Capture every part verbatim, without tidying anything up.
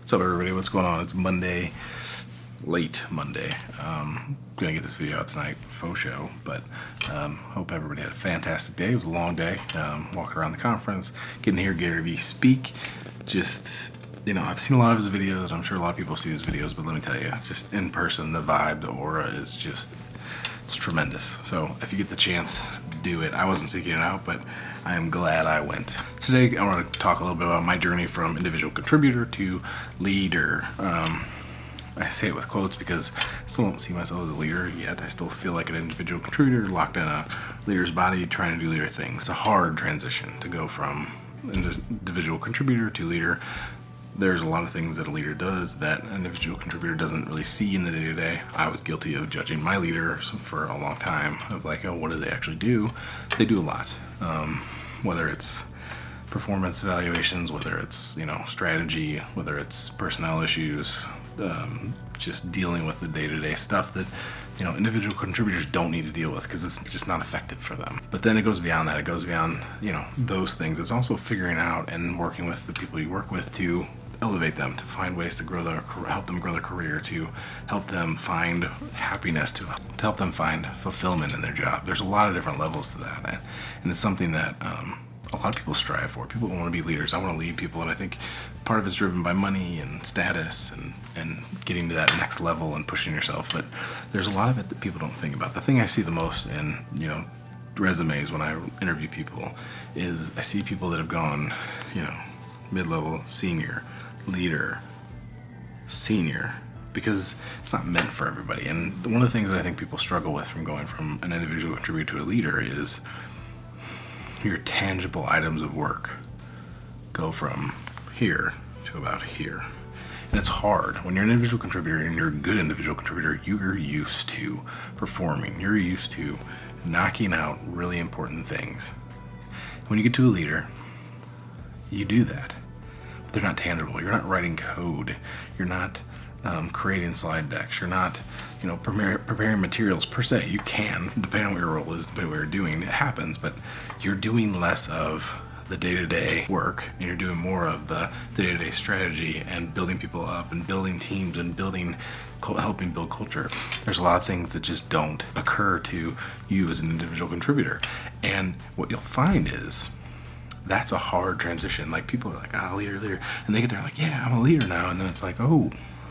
What's up, everybody? What's going on? It's Monday, late Monday. Um, gonna get this video out tonight, faux show, but um, hope everybody had a fantastic day. It was a long day, um, walking around the conference, getting to hear Gary Vee speak. Just, you know, I've seen a lot of his videos. I'm sure a lot of people see his videos, but let me tell you, just in person, the vibe, the aura is just, it's tremendous. So if you get the chance, do it. I wasn't seeking it out, but I am glad I went. Today, I want to talk a little bit about my journey from individual contributor to leader. Um, I say it with quotes because I still don't see myself as a leader yet. I still feel like an individual contributor locked in a leader's body trying to do leader things. It's a hard transition to go from individual contributor to leader. There's a lot of things that a leader does that an individual contributor doesn't really see in the day-to-day. I was guilty of judging my leaders for a long time of like, oh, what do they actually do? They do a lot. Um, whether it's performance evaluations, whether it's, you know, strategy, whether it's personnel issues, um, just dealing with the day-to-day stuff that, you know, individual contributors don't need to deal with because it's just not effective for them. But then it goes beyond that. It goes beyond, you know, those things. It's also figuring out and working with the people you work with to elevate them, to find ways to grow their, help them grow their career, to help them find happiness, to, to help them find fulfillment in their job. There's a lot of different levels to that, and it's something that um, a lot of people strive for. People want to be leaders. I want to lead people, and I think part of it's driven by money and status and, and getting to that next level and pushing yourself, but there's a lot of it that people don't think about. The thing I see the most in, you know, resumes when I interview people is I see people that have gone, you know, mid-level, senior, leader, senior, because it's not meant for everybody. And one of the things that I think people struggle with from going from an individual contributor to a leader is your tangible items of work go from here to about here. And it's hard. When you're an individual contributor and you're a good individual contributor, you're used to performing. You're used to knocking out really important things. When you get to a leader, you do that. They're not tangible. You're not writing code. You're not um, creating slide decks. You're not, you know, prepare, preparing materials per se. You can, depending on what your role is, depending on what you're doing, it happens, but you're doing less of the day-to-day work, and you're doing more of the day-to-day strategy and building people up and building teams and building, helping build culture. There's a lot of things that just don't occur to you as an individual contributor. And what you'll find is, that's a hard transition. Like, people are like, ah, oh, leader, leader. And they get there like, yeah, I'm a leader now. And then it's like, oh,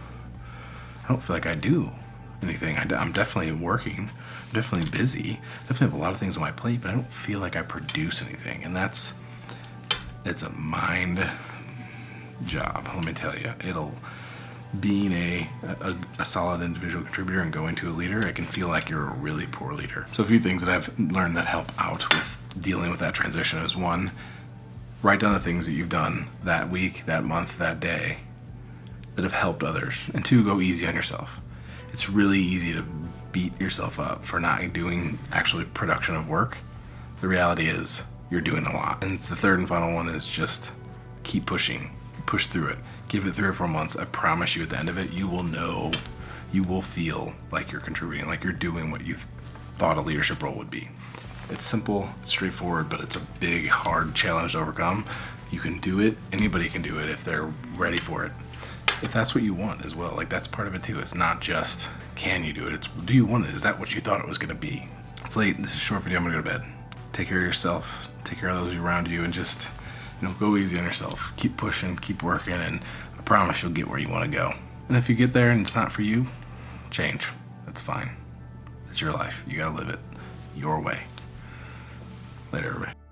I don't feel like I do anything. I, I'm definitely working. I'm definitely busy. I definitely have a lot of things on my plate, but I don't feel like I produce anything. And that's, it's a mind job, let me tell you. It'll, being a, a, a solid individual contributor and going to a leader, it can feel like you're a really poor leader. So a few things that I've learned that help out with dealing with that transition is, one, write down the things that you've done that week, that month, that day that have helped others. And two, go easy on yourself. It's really easy to beat yourself up for not doing actually production of work. The reality is you're doing a lot. And the third and final one is just keep pushing, push through it. Give it three or four months. I promise you at the end of it, you will know, you will feel like you're contributing, like you're doing what you th thought a leadership role would be. It's simple, it's straightforward, but it's a big, hard challenge to overcome. You can do it. Anybody can do it if they're ready for it. If that's what you want as well, like that's part of it too. It's not just, can you do it? It's, do you want it? Is that what you thought it was gonna be? It's late, this is a short video, I'm gonna go to bed. Take care of yourself, take care of those around you, and just, you know, go easy on yourself. Keep pushing, keep working, and I promise you'll get where you wanna go. And if you get there and it's not for you, change. That's fine. It's your life. You gotta live it your way. Later, everybody.